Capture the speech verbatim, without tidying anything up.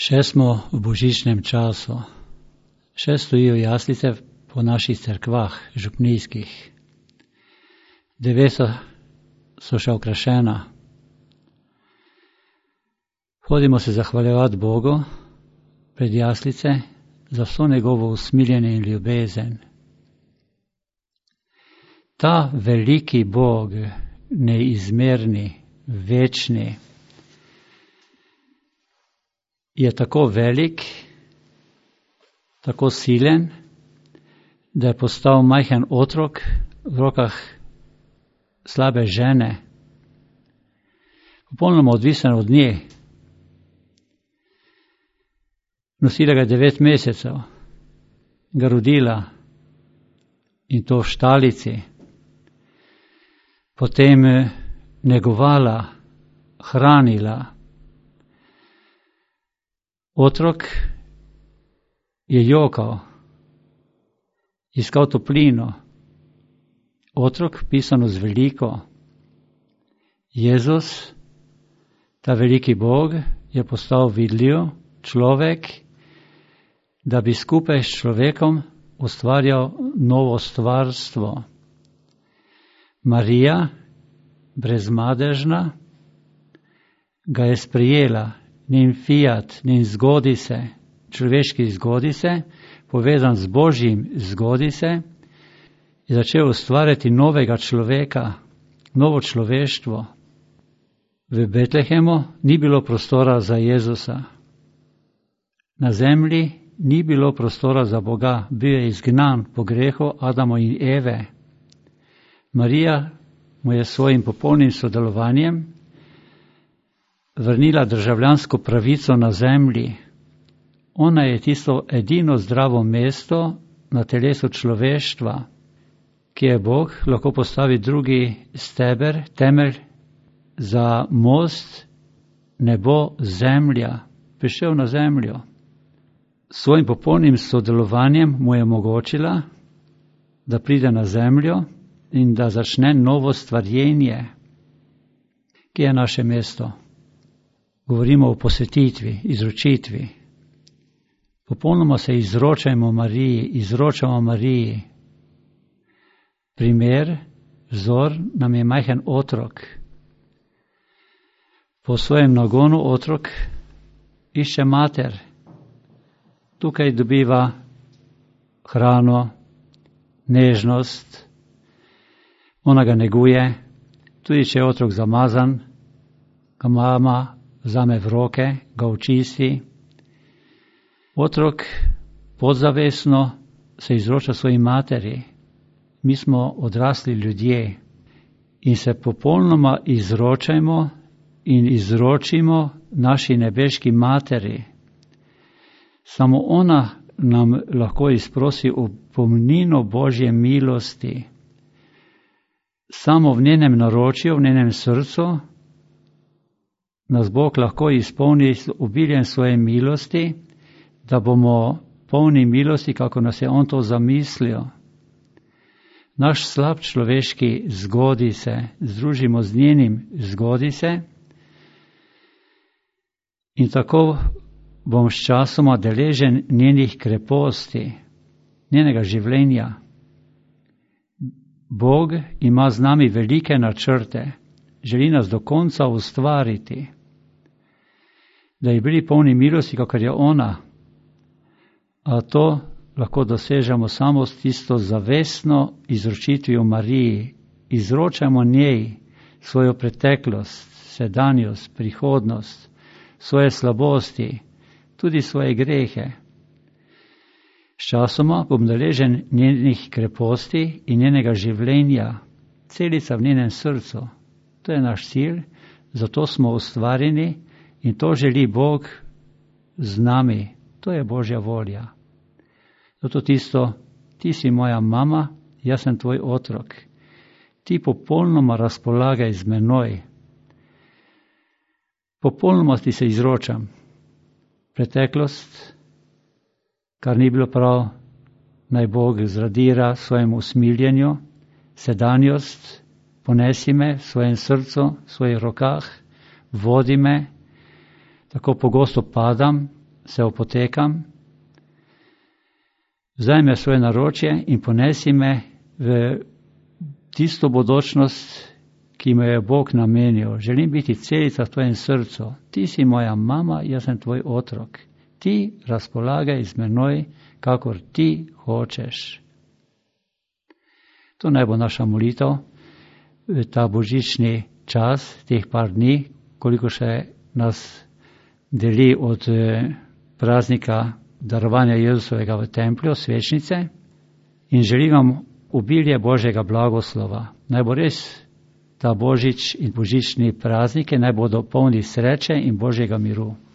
Še smo v božičnem času. Še stojijo jaslice po naših cerkvah, župnijskih. Devesa so še okrašena. Hodimo se zahvaljevati Bogu pred jaslice za vso njegovo usmiljenje in ljubezen. Ta veliki Bog, neizmerni, večni, je tako velik, tako silen, da je postal majhen otrok v rokah slabe žene, popolnoma odvisen od nje. Nosila ga devet mesecev, ga rodila in to v štalici, potem negovala, hranila. Otrok je jokal, iskal toplino. Otrok, pisano z veliko. Jezus, ta veliki Bog, je postal vidljiv človek, da bi skupaj s človekom ustvarjal novo stvarstvo. Marija, brezmadežna, ga je sprejela. Njen fiat, njen zgodi se, človeški zgodi se, povezan z Božjim zgodi se, je začel ustvarjati novega človeka, novo človeštvo. V Betlehemu ni bilo prostora za Jezusa. Na zemlji ni bilo prostora za Boga, bil je izgnan po grehu Adama in Eve. Marija mu je svojim popolnim sodelovanjem vrnila državljansko pravico na zemlji. Ona je tisto edino zdravo mesto na telesu človeštva, ki je Bog lahko postavi drugi steber, temelj za most, nebo, zemlja, prišel na zemljo. Svojim popolnim sodelovanjem mu je omogočila, da pride na zemljo in da začne novo stvarjenje, ki je naše mesto. Govorimo o posvetitvi, izročitvi. Popolnoma se izročajmo Mariji, izročamo Mariji. Primer, vzor nam je majhen otrok. Po svojem nagonu otrok išče mater. Tukaj dobiva hrano, nežnost, ona ga neguje, tudi če je otrok zamazan, ga mama vzame v roke, ga očisti. Otrok podzavestno se izroča svoji materi. Mi smo odrasli ljudje in se popolnoma izročajmo in izročimo naši nebeški materi. Samo ona nam lahko izprosi opomnino Božje milosti. Samo v njenem naročju, v njenem srcu nas Bog lahko izpolni z obiljem svoje milosti, da bomo polni milosti, kako nas je On to zamislil. Naš slab človeški zgodi se, združimo z njenim zgodi se in tako bom s časoma deležen njenih kreposti, njenega življenja. Bog ima z nami velike načrte, želi nas do konca ustvariti, da je bili polni milosti, kakor je ona. A to lahko dosežemo samo s tisto zavestno izročitvijo Mariji. Izročamo njej svojo preteklost, sedanjost, prihodnost, svoje slabosti, tudi svoje grehe. Sčasoma bom deležen njenih kreposti in njenega življenja, celica v njenem srcu. To je naš cilj, zato smo ustvarjeni in to želi Bog z nami. To je Božja volja. Zato tisto, ti si moja mama, jaz sem tvoj otrok. Ti popolnoma razpolagaj z menoj. Popolnoma ti se izročam. Preteklost, kar ni bilo prav, naj Bog zradira svojemu usmiljenju, sedanjost, ponesi me v svojem srcu, v svojih rokah, vodi me, tako pogosto padam, se opotekam, vzaj me svoje naročje in ponesi me v tisto bodočnost, ki me je Bog namenil. Želim biti celica v tvojem srcu. Ti si moja mama, jaz sem tvoj otrok. Ti razpolagaj z menoj, kakor ti hočeš. To naj bo naša molitev v ta božični čas, teh par dni, koliko še nas deli od praznika darovanja Jezusovega v templju, svečnice, in želim vam obilje Božjega blagoslova. Naj bo res ta božič in božični praznike, naj bodo polni sreče in Božjega miru.